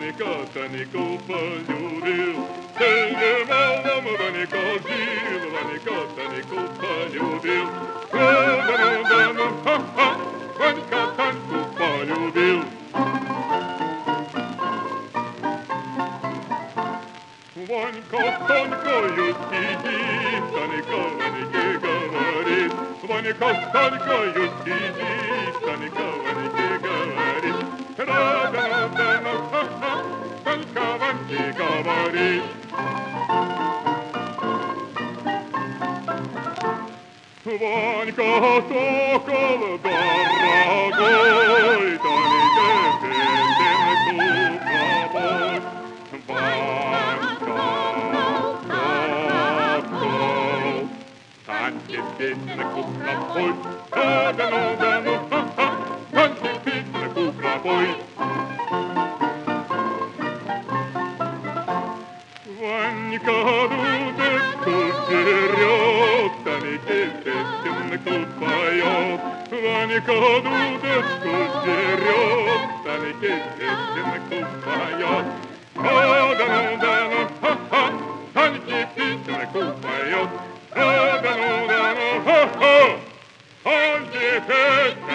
Ваника полюбил, сильным малым Ваника жил, Ваника полюбил. Да-да-да-да, ха-ха, Ванька Таньку полюбил. Ванька с Танькою сидит, Танька Ваньке говорит. Ванька с Танькою сидит, Танька Ваньке говорит. Ра-да-да-да, ха-ха, Танька Ваньке говорит. Ванька сокол дорогой, Таньке песенку пропой. Таньке песенку пропой, да-да-ну, ха-ха, Таньке песенку пропой. Ванька дудочку берет, Таньке песенку поет. Ванька дудочку берет, Таньке песенку поет. Да-да-ну, ха-ха, Таньке песенку поет. Да-да-ну, ха-ха, Таньке песенку